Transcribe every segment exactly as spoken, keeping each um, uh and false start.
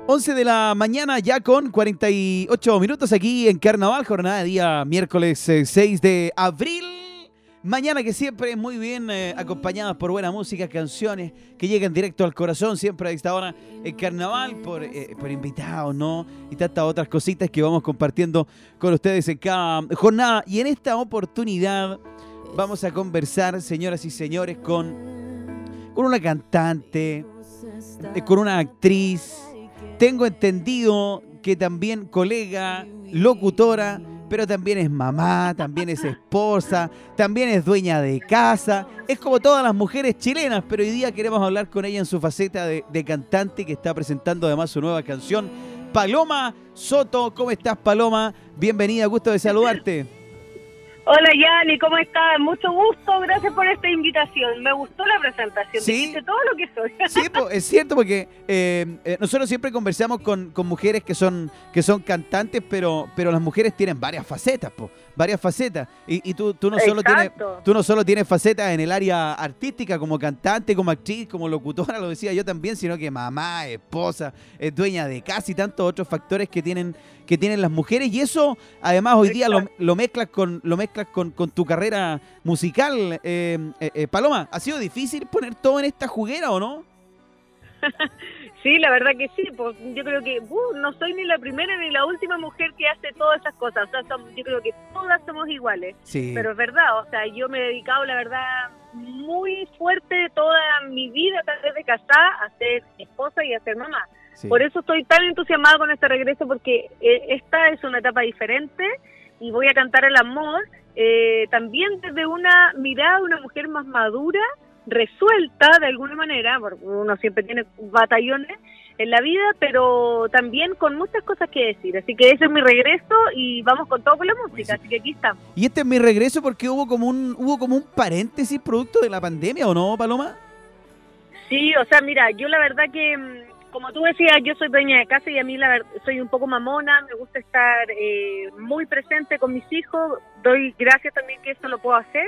once de la mañana ya con cuarenta y ocho minutos aquí en Carnaval, jornada de día miércoles eh, seis de abril. Mañana que siempre es muy bien eh, acompañadas por buena música, canciones que llegan directo al corazón, siempre a esta hora en Carnaval, por, eh, por invitados, ¿no? Y tantas otras cositas que vamos compartiendo con ustedes en cada jornada. Y en esta oportunidad vamos a conversar, señoras y señores, con, con una cantante, eh, con una actriz. Tengo entendido que también colega, locutora, pero también es mamá, también es esposa, también es dueña de casa. Es como todas las mujeres chilenas, pero hoy día queremos hablar con ella en su faceta de, de cantante, que está presentando además su nueva canción. Paloma Soto, ¿cómo estás, Paloma? Bienvenida, gusto de saludarte. Hola, Yani, ¿cómo estás? Mucho gusto, gracias por esta invitación. Me gustó la presentación, ¿Sí? dijiste todo lo que soy. Sí, pues, es cierto, porque eh, eh, nosotros siempre conversamos con, con mujeres que son que son cantantes, pero pero las mujeres tienen varias facetas, pues, varias facetas. Y, y tú, tú, no solo tienes, tú no solo tienes facetas en el área artística, como cantante, como actriz, como locutora, lo decía yo también, sino que mamá, esposa, es dueña de casa y tantos otros factores que tienen que tienen las mujeres, y eso además hoy día lo, lo mezclas con lo mezclas con, con tu carrera musical. eh, eh, eh, Paloma, ¿ha sido difícil poner todo en esta juguera o no? Sí, la verdad que sí, pues yo creo que uh, no soy ni la primera ni la última mujer que hace todas esas cosas, o sea, son, yo creo que todas somos iguales, sí. Pero es verdad, o sea, yo me he dedicado, la verdad, muy fuerte toda mi vida, tal vez de casada, a ser esposa y a ser mamá. Sí. Por eso estoy tan entusiasmada con este regreso, porque eh, esta es una etapa diferente y voy a cantar el amor eh, también desde una mirada de una mujer más madura, resuelta de alguna manera, porque uno siempre tiene batallones en la vida, pero también con muchas cosas que decir. Así que ese es mi regreso y vamos con todo con la música, sí. Así que aquí estamos. Y este es mi regreso porque hubo como un hubo como un paréntesis producto de la pandemia, ¿o no, Paloma? Sí, o sea, mira, yo la verdad que, como tú decías, yo soy dueña de casa y a mí la verdad soy un poco mamona, me gusta estar eh, muy presente con mis hijos, doy gracias también que esto lo puedo hacer,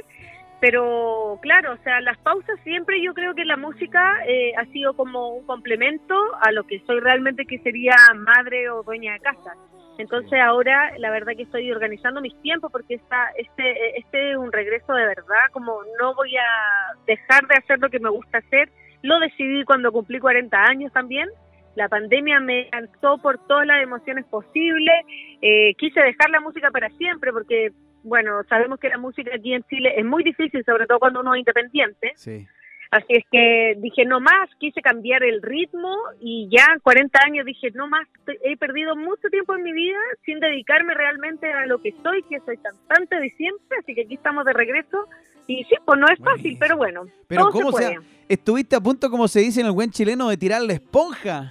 pero claro, o sea, las pausas siempre yo creo que la música eh, ha sido como un complemento a lo que soy realmente, que sería madre o dueña de casa. Entonces ahora la verdad que estoy organizando mis tiempos, porque esta, este, este es un regreso de verdad, como no voy a dejar de hacer lo que me gusta hacer. Lo decidí cuando cumplí cuarenta años también. La pandemia me lanzó por todas las emociones posibles. Eh, quise dejar la música para siempre porque, bueno, sabemos que la música aquí en Chile es muy difícil, sobre todo cuando uno es independiente. Sí. Así es que dije, no más, quise cambiar el ritmo y ya en cuarenta años dije, no más, he perdido mucho tiempo en mi vida sin dedicarme realmente a lo que soy, que soy cantante de siempre, así que aquí estamos de regreso. Y sí, pues no es fácil, buenísimo. Pero bueno, pero todo ¿cómo se puede. Sea, estuviste a punto, como se dice en el buen chileno, de tirar la esponja?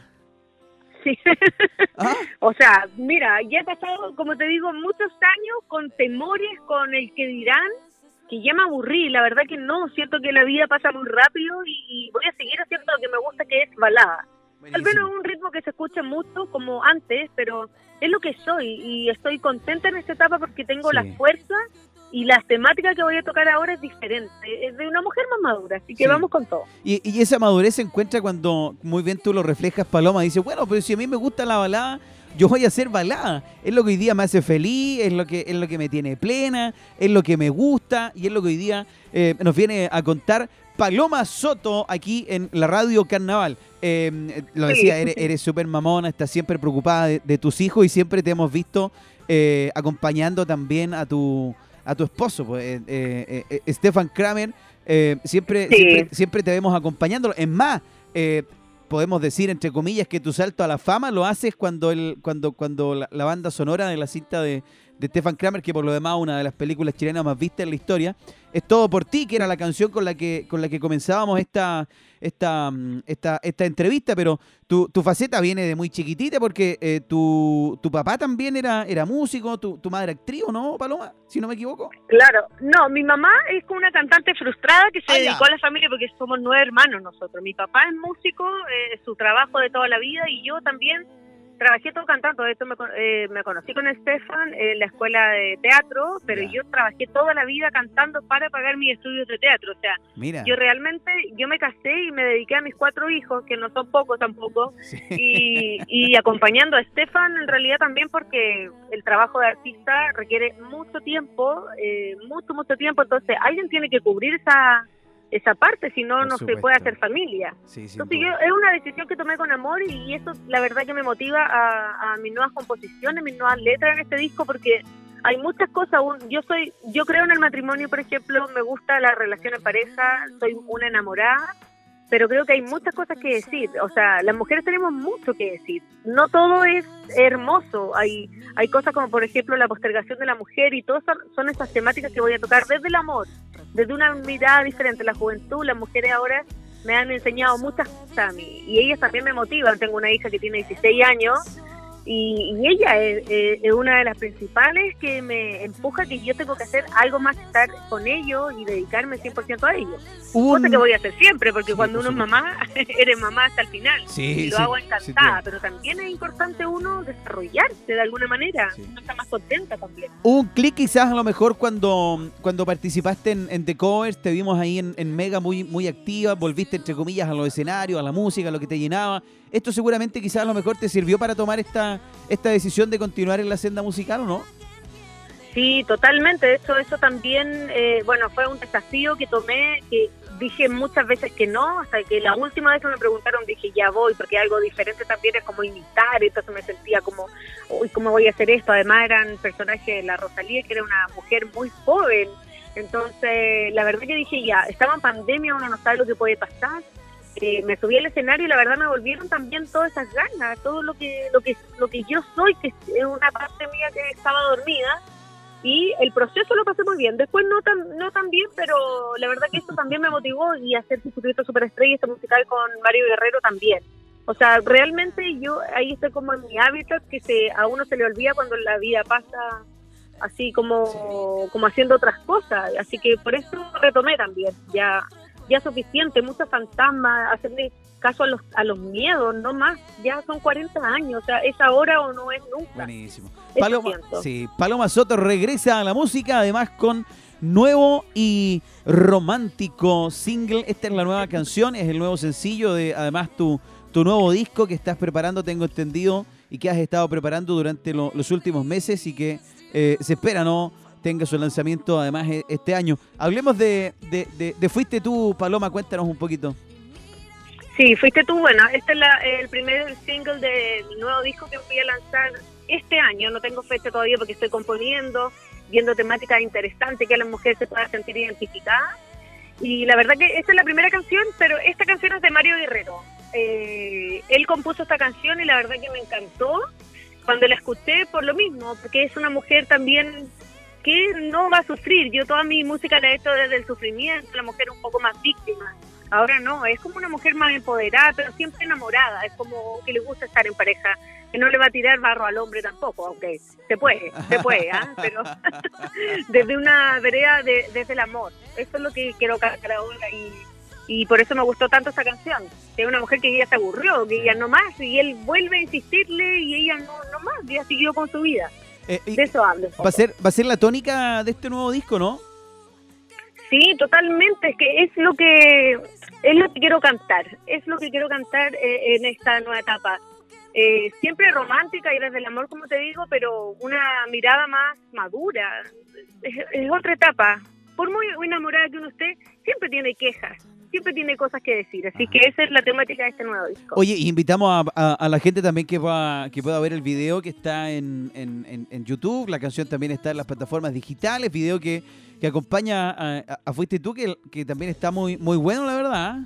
Sí. ¿Ah? O sea, mira, ya he pasado, como te digo, muchos años con temores, con el que dirán, que ya me aburrí. La verdad que no, siento que la vida pasa muy rápido y, y voy a seguir haciendo lo que me gusta, que es balada. Buenísimo. Tal vez no es un ritmo que se escuche mucho como antes, pero es lo que soy y estoy contenta en esta etapa porque tengo sí. la fuerza. Y las temáticas que voy a tocar ahora es diferente, es de una mujer más madura, así que sí. Vamos con todo. Y, y esa madurez se encuentra cuando, muy bien tú lo reflejas, Paloma, dice, bueno, pero si a mí me gusta la balada, yo voy a hacer balada. Es lo que hoy día me hace feliz, es lo que, es lo que me tiene plena, es lo que me gusta y es lo que hoy día eh, nos viene a contar Paloma Soto aquí en la radio Carnaval. Eh, lo decía, sí. eres súper mamona, estás siempre preocupada de, de tus hijos y siempre te hemos visto eh, acompañando también a tu... a tu esposo, pues, eh, eh, eh, Stefan Kramer, eh, siempre, sí. siempre siempre te vemos acompañándolo. Es más, eh, podemos decir, entre comillas, que tu salto a la fama lo haces cuando el, cuando, cuando la, la banda sonora de la cinta de, de Stefan Kramer, que por lo demás una de las películas chilenas más vistas en la historia, es Todo por ti, que era la canción con la que con la que comenzábamos esta esta esta, esta entrevista, pero tu, tu faceta viene de muy chiquitita porque eh, tu, tu papá también era era músico, tu, tu madre actriz, ¿o no, Paloma? Si no me equivoco. Claro, no, mi mamá es como una cantante frustrada que se ah, dedicó ya. a la familia porque somos nueve hermanos nosotros. Mi papá es músico, es eh, su trabajo de toda la vida, y yo también trabajé todo cantando. De hecho, me, eh, me conocí con Estefan en la escuela de teatro, pero Ya. yo trabajé toda la vida cantando para pagar mis estudios de teatro. O sea, Mira. yo realmente, yo me casé y me dediqué a mis cuatro hijos, que no son pocos tampoco, Sí. y, y acompañando a Estefan en realidad también porque el trabajo de artista requiere mucho tiempo, eh, mucho, mucho tiempo. Entonces, alguien tiene que cubrir esa... esa parte, si no, Por no se supuesto. puede hacer familia. Sí, sin Entonces yo, duda. es una decisión que tomé con amor y eso la verdad que me motiva a, a mis nuevas composiciones, mis nuevas letras en este disco, porque hay muchas cosas. Un- yo soy, yo creo en el matrimonio, por ejemplo, me gusta la relación en pareja, soy una enamorada, pero creo que hay muchas cosas que decir. O sea, las mujeres tenemos mucho que decir. No todo es hermoso. Hay hay cosas como, por ejemplo, la postergación de la mujer y todas son, son esas temáticas que voy a tocar desde el amor, desde una mirada diferente. La juventud, las mujeres ahora me han enseñado muchas cosas a mí y ellas también me motivan. Tengo una hija que tiene dieciséis años y, y ella es, es- es una de las principales que me empuja que yo tengo que hacer algo más que estar con ellos y dedicarme cien por ciento a ellos. Un- Cosa que voy a hacer siempre, porque Sí, cuando por uno es supuesto. mamá, eres mamá hasta el final. Sí, Y lo sí, hago sí, encantada, claro. pero también es importante uno desarrollarse de alguna manera. Sí. Uno está más contenta también. Hubo un clic quizás a lo mejor cuando, cuando participaste en, en The Covers, te vimos ahí en, en Mega muy, muy activa, volviste entre comillas a los escenarios, a la música, a lo que te llenaba. Esto seguramente quizás a lo mejor te sirvió para tomar esta, esta decisión de continuar en la senda musical, ¿o no? Sí, totalmente. De hecho, eso también, eh, bueno, fue un desafío que tomé, que dije muchas veces que no, hasta que la última vez que me preguntaron dije ya voy, porque algo diferente también es como imitar, entonces me sentía como, uy, ¿cómo voy a hacer esto? Además eran personajes de la Rosalía, que era una mujer muy joven, entonces la verdad que dije ya, estaba en pandemia, uno no sabe lo que puede pasar. Eh, me subí al escenario y la verdad me volvieron también todas esas ganas, todo lo que lo que lo que yo soy, que es una parte mía que estaba dormida. Y el proceso lo pasé muy bien. Después no tan no tan bien, pero la verdad que eso también me motivó, y hacer Jesucristo Superestrella, este musical con Mario Guerrero también. O sea, realmente yo ahí estoy como en mi hábitat, que se a uno se le olvida cuando la vida pasa así como, como haciendo otras cosas. Así que por eso retomé también. Ya ya suficiente, muchos fantasmas, hacerle caso a los a los miedos, no más. Ya son cuarenta años, o sea, es ahora o no es nunca. Buenísimo. Eso Paloma, siento. sí, Paloma Soto regresa a la música, además con nuevo y romántico single. Esta es la nueva canción, es el nuevo sencillo de, además, tu, tu nuevo disco que estás preparando, tengo entendido, y que has estado preparando durante lo- los últimos meses y que eh, se espera, ¿no?, tenga su lanzamiento además e- este año. Hablemos de, de, de, de Fuiste Tú, Paloma, cuéntanos un poquito. Sí, fuiste tú. Bueno, este es la- el primer single del nuevo disco que voy a lanzar este año. No tengo fecha todavía porque estoy componiendo, viendo temáticas interesantes que a las mujeres se puedan sentir identificadas. Y la verdad que esta es la primera canción, pero esta canción es de Mario Guerrero. Eh, él compuso esta canción y la verdad que me encantó cuando la escuché por lo mismo, porque es una mujer también que no va a sufrir. Yo toda mi música la he hecho desde el sufrimiento, la mujer un poco más víctima. Ahora no, es como una mujer más empoderada, pero siempre enamorada. Es como que le gusta estar en pareja, que no le va a tirar barro al hombre tampoco, aunque se puede, se puede, ¿ah? Pero desde una vereda de, desde el amor. Eso es lo que quiero cantar ahora, y, y por eso me gustó tanto esa canción. Que es una mujer que ella se aburrió, que ella no más, y él vuelve a insistirle y ella no, no más, ya siguió con su vida. Eh, y De eso hablo. va, a ser, va a ser la tónica de este nuevo disco, ¿no? Sí, totalmente, es que es lo que es lo que quiero cantar, es lo que quiero cantar eh, en esta nueva etapa. Eh, siempre romántica y desde el amor, como te digo, pero una mirada más madura. Es, es otra etapa. Por muy enamorada que uno esté, siempre tiene quejas, siempre tiene cosas que decir. Así que esa es la temática de este nuevo disco. Oye, y invitamos a, a- a la gente también que pueda, que pueda ver el video que está en, en- en- en YouTube. La canción también está en las plataformas digitales, video que, que acompaña a, a- a Fuiste Tú, que, que también está muy, muy bueno, la verdad.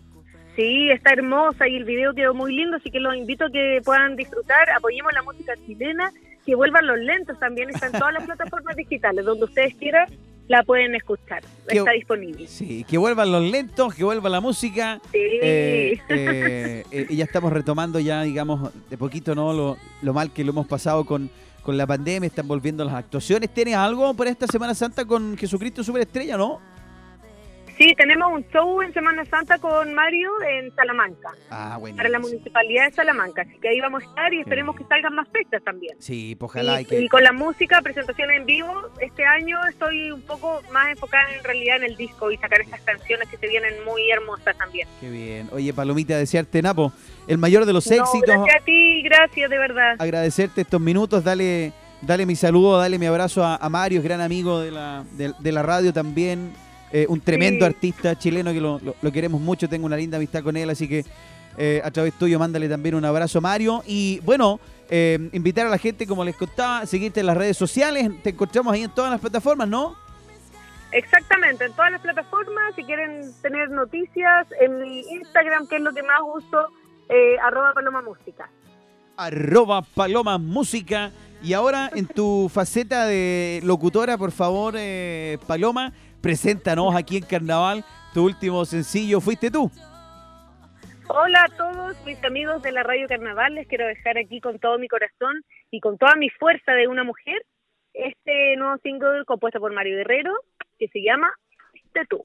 Sí, está hermosa y el video quedó muy lindo, así que los invito a que puedan disfrutar. Apoyemos la música chilena, que vuelvan los lentos, también está en todas las plataformas digitales, donde ustedes quieran la pueden escuchar, Qué- está disponible. Sí, que vuelvan los lentos, que vuelva la música. Sí. Eh, eh, eh, y ya estamos retomando ya, digamos, de poquito, ¿no? Lo, lo mal que lo hemos pasado con, con la pandemia, están volviendo las actuaciones. ¿Tienes algo para esta Semana Santa con Jesucristo Superestrella, no? Sí, tenemos un show en Semana Santa con Mario en Salamanca, Ah, bueno. para la Municipalidad de Salamanca, así que ahí vamos a estar y esperemos bien. que salgan más fechas también. Sí, pues ojalá. Y, y que... y con la música, presentación en vivo, este año estoy un poco más enfocada en realidad en el disco y sacar estas canciones que se vienen muy hermosas también. Qué bien. Oye, Palomita, desearte, Napo, el mayor de los No, éxitos. gracias a ti, gracias de verdad. Agradecerte estos minutos, dale, dale mi saludo, dale mi abrazo a, a Mario, es gran amigo de la, de, de la radio también, eh, un tremendo Sí. artista chileno que lo, lo, lo queremos mucho, tengo una linda amistad con él, así que eh, a través tuyo mándale también un abrazo, Mario. Y bueno, eh, invitar a la gente, como les contaba, seguirte en las redes sociales, te encontramos ahí en todas las plataformas, ¿no? Exactamente, en todas las plataformas, si quieren tener noticias, en mi Instagram, que es lo que más uso, eh, arroba Paloma Música. Arroba Paloma Música. Y ahora en tu faceta de locutora, por favor, eh, Paloma, preséntanos aquí en Carnaval tu último sencillo, Fuiste Tú. Hola a todos mis amigos de la Radio Carnaval, les quiero dejar aquí con todo mi corazón y con toda mi fuerza de una mujer este nuevo single compuesto por Mario Guerrero que se llama Fuiste Tú.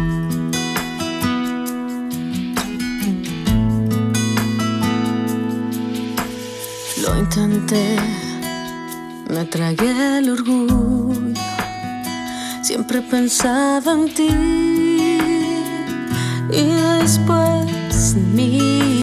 Lo intenté, me tragué el orgullo, siempre pensaba en ti y después en mí.